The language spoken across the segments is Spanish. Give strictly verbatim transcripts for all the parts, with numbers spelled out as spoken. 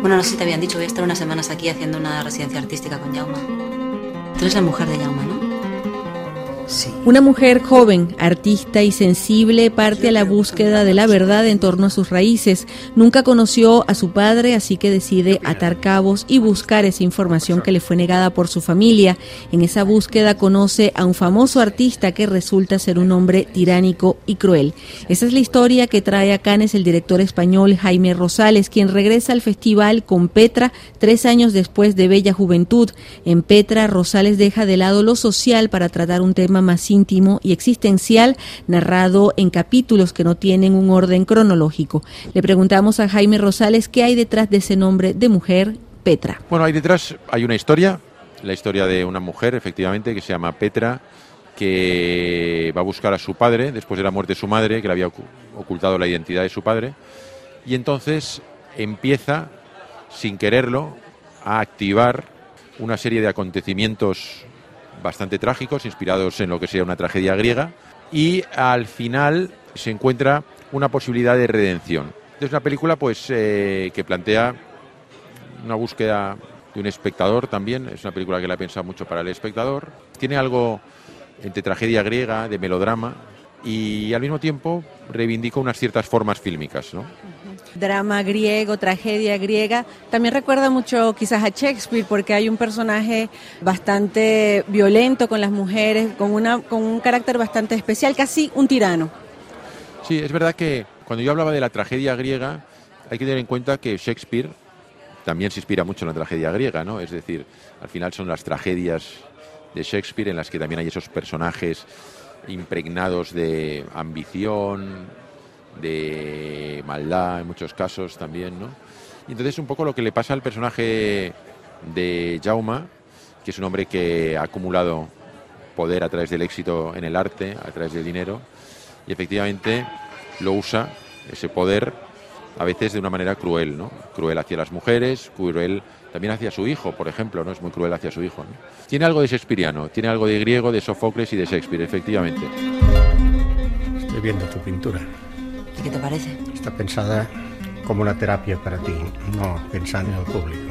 Bueno, no sé si te habían dicho, voy a estar unas semanas aquí haciendo una residencia artística con Jaume. Tú eres la mujer de Jaume, ¿no? Sí. Una mujer joven, artista y sensible parte a la búsqueda de la verdad en torno a sus raíces. Nunca conoció a su padre, así que decide atar cabos y buscar esa información que le fue negada por su familia. En esa búsqueda conoce a un famoso artista que resulta ser un hombre tiránico y cruel. Esa es la historia que trae a Cannes el director español Jaime Rosales, quien regresa al festival con Petra tres años después de Bella Juventud. En Petra, Rosales deja de lado lo social para tratar un tema más íntimo y existencial, narrado en capítulos que no tienen un orden cronológico. Le preguntamos a Jaime Rosales qué hay detrás de ese nombre de mujer, Petra. Bueno, ahí detrás hay una historia, la historia de una mujer, efectivamente, que se llama Petra, que va a buscar a su padre después de la muerte de su madre, que le había ocultado la identidad de su padre, y entonces empieza, sin quererlo, a activar una serie de acontecimientos bastante trágicos, inspirados en lo que sería una tragedia griega, y al final se encuentra una posibilidad de redención. Es una película pues eh, que plantea una búsqueda de un espectador también, es una película que la he pensado mucho para el espectador, tiene algo entre tragedia griega, de melodrama, y al mismo tiempo reivindica unas ciertas formas fílmicas, ¿no? Drama griego, tragedia griega. También recuerda mucho quizás a Shakespeare, porque hay un personaje bastante violento con las mujeres, con, una, con un carácter bastante especial, casi un tirano. Sí, es verdad que cuando yo hablaba de la tragedia griega, hay que tener en cuenta que Shakespeare también se inspira mucho en la tragedia griega, ¿no? Es decir, al final son las tragedias de Shakespeare en las que también hay esos personajes impregnados de ambición, de maldad en muchos casos también, ¿no? Y entonces un poco lo que le pasa al personaje de Jaume, que es un hombre que ha acumulado poder a través del éxito en el arte, a través del dinero, y efectivamente lo usa, ese poder, a veces de una manera cruel, ¿no? Cruel hacia las mujeres, cruel también hacia su hijo, por ejemplo, ¿no? Es muy cruel hacia su hijo, ¿no? Tiene algo de shakespeariano, tiene algo de griego, de Sófocles y de Shakespeare, efectivamente. Estoy viendo tu pintura. ¿Y qué te parece? Está pensada como una terapia para ti, no pensando en el público.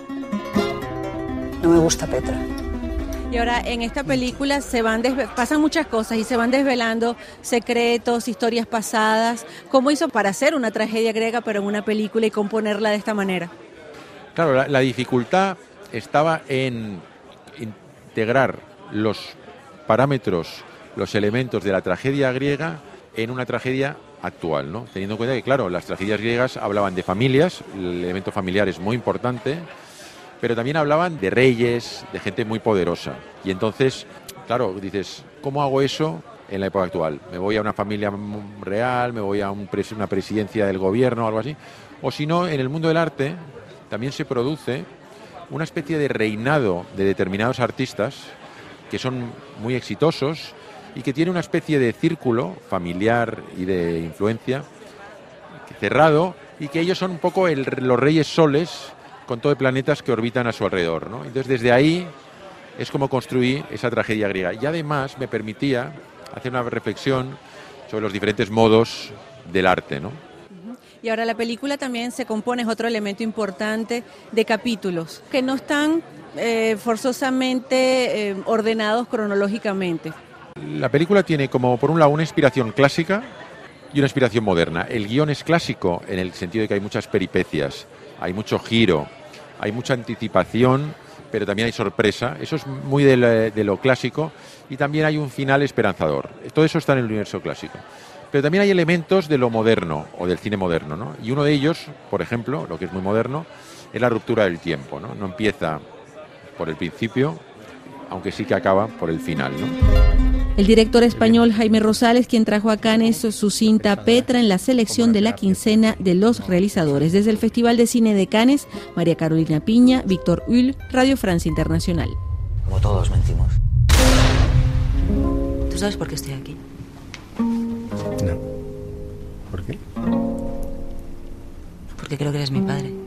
No me gusta Petra. Y ahora en esta película se van desve- pasan muchas cosas y se van desvelando secretos, historias pasadas. ¿Cómo hizo para hacer una tragedia griega pero en una película y componerla de esta manera? Claro, la, la dificultad estaba en integrar los parámetros, los elementos de la tragedia griega en una tragedia actual, ¿no? Teniendo en cuenta que, claro, las tragedias griegas hablaban de familias, el elemento familiar es muy importante, pero también hablaban de reyes, de gente muy poderosa. Y entonces, claro, dices, ¿cómo hago eso en la época actual? ¿Me voy a una familia real? ¿Me voy a un pres- una presidencia del gobierno o algo así? O si no, en el mundo del arte también se produce una especie de reinado de determinados artistas que son muy exitosos y que tiene una especie de círculo familiar y de influencia cerrado, y que ellos son un poco el, los reyes soles con todo de planetas que orbitan a su alrededor, ¿no? Entonces desde ahí es como construí esa tragedia griega, y además me permitía hacer una reflexión sobre los diferentes modos del arte, ¿no? Y ahora la película también se compone, es otro elemento importante, de capítulos que no están eh, forzosamente eh, ordenados cronológicamente. La película tiene como por un lado una inspiración clásica y una inspiración moderna. El guión es clásico en el sentido de que hay muchas peripecias, hay mucho giro, hay mucha anticipación, pero también hay sorpresa. Eso es muy de lo, de lo clásico, y también hay un final esperanzador. Todo eso está en el universo clásico. Pero también hay elementos de lo moderno o del cine moderno, ¿no? Y uno de ellos, por ejemplo, lo que es muy moderno, es la ruptura del tiempo, ¿no? No empieza por el principio, aunque sí que acaba por el final, ¿no? El director español Jaime Rosales, quien trajo a Cannes su cinta Petra en la selección de la quincena de los realizadores. Desde el Festival de Cine de Cannes, María Carolina Piña, Víctor Hull, Radio Francia Internacional. Como todos mentimos. ¿Tú sabes por qué estoy aquí? No. ¿Por qué? Porque creo que eres mi padre.